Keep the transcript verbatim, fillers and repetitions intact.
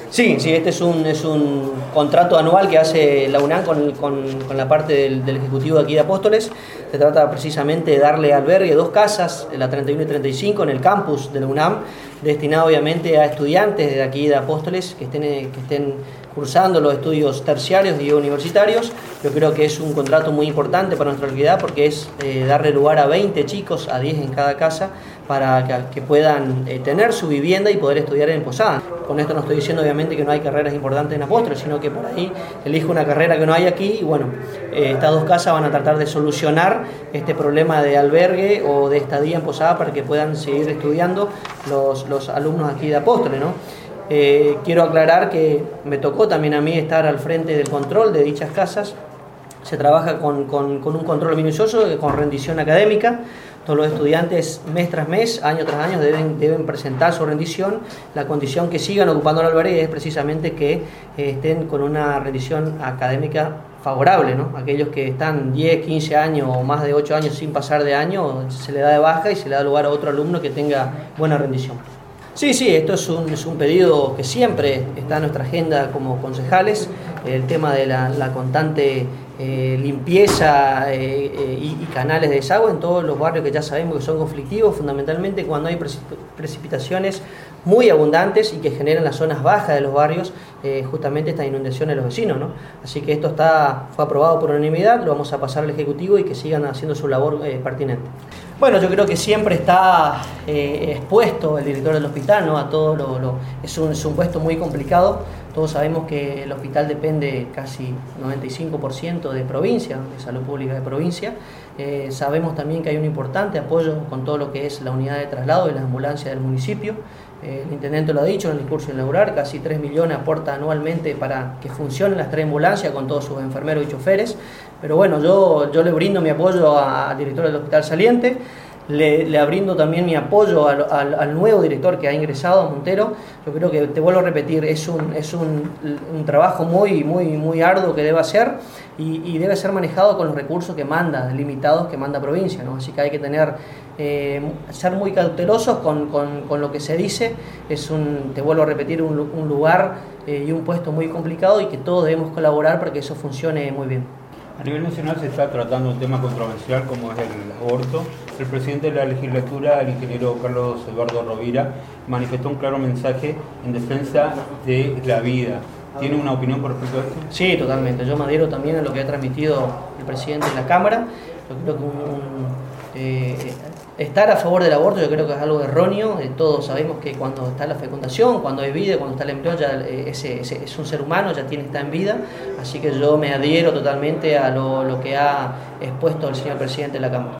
Sí, sí, este es un, es un contrato anual que hace la UNAM con, con, con la parte del, del Ejecutivo de aquí de Apóstoles. Se trata precisamente de darle albergue dos casas, la treinta y uno y treinta y cinco, en el campus de la UNAM, destinado obviamente a estudiantes de aquí de Apóstoles que estén, que estén cursando los estudios terciarios y universitarios. Yo creo que es un contrato muy importante para nuestra localidad porque es eh, darle lugar a veinte chicos, a diez en cada casa, para que, que puedan eh, tener su vivienda y poder estudiar en Posada. Con esto no estoy diciendo obviamente que no hay carreras importantes en Apóstoles, sino que por ahí elijo una carrera que no hay aquí y bueno, eh, estas dos casas van a tratar de solucionar este problema de albergue o de estadía en Posada para que puedan seguir estudiando los, los alumnos aquí de Apóstoles, ¿no? Eh, quiero aclarar que me tocó también a mí estar al frente del control de dichas casas. Se trabaja con, con, con un control minucioso, con rendición académica. Todos los estudiantes mes tras mes, año tras año, deben, deben presentar su rendición. La condición que sigan ocupando el albergue es precisamente que eh, estén con una rendición académica favorable, ¿no? Aquellos que están diez, quince años o más de ocho años sin pasar de año, se le da de baja y se le da lugar a otro alumno que tenga buena rendición. Sí, sí, esto es un, es un pedido que siempre está en nuestra agenda como concejales, el tema de la, la constante eh, limpieza eh, eh, y, y canales de desagüe en todos los barrios que ya sabemos que son conflictivos, fundamentalmente cuando hay precipitaciones muy abundantes y que generan las zonas bajas de los barrios eh, justamente estas inundaciones de los vecinos, ¿no? Así que esto está, fue aprobado por unanimidad, lo vamos a pasar al Ejecutivo y que sigan haciendo su labor eh, pertinente. Bueno, yo creo que siempre está eh, expuesto el director del hospital, ¿no? A todo lo, lo es, un, es un puesto muy complicado. Todos sabemos que el hospital depende casi noventa y cinco por ciento de provincia, de salud pública de provincia. Eh, sabemos también que hay un importante apoyo con todo lo que es la unidad de traslado y las ambulancias del municipio. Eh, el intendente lo ha dicho en el discurso inaugural, casi tres millones aporta anualmente para que funcionen las tres ambulancias con todos sus enfermeros y choferes. Pero bueno, yo, yo le brindo mi apoyo al director del hospital saliente. Le, le brindo también mi apoyo al, al, al nuevo director que ha ingresado, Montero. Yo creo que, te vuelvo a repetir, es un, es un, un trabajo muy, muy, muy arduo que debe hacer y, y debe ser manejado con los recursos que manda, limitados que manda provincia, ¿no? Así que hay que tener, eh, ser muy cautelosos con, con, con lo que se dice. Es un, te vuelvo a repetir, un, un lugar eh, y un puesto muy complicado y que todos debemos colaborar para que eso funcione muy bien. A nivel nacional se está tratando un tema controversial como es el aborto. El presidente de la legislatura, el ingeniero Carlos Eduardo Rovira, manifestó un claro mensaje en defensa de la vida. ¿Tiene una opinión por respecto a esto? Sí, totalmente. Yo me adhiero también a lo que ha transmitido el presidente en la Cámara. Yo creo que un, un, eh, estar a favor del aborto yo creo que es algo erróneo. Eh, todos sabemos que cuando está la fecundación, cuando hay vida, cuando está el embrión, ya eh, ese, ese es un ser humano, ya tiene está en vida. Así que yo me adhiero totalmente a lo, lo que ha expuesto el señor presidente de la Cámara.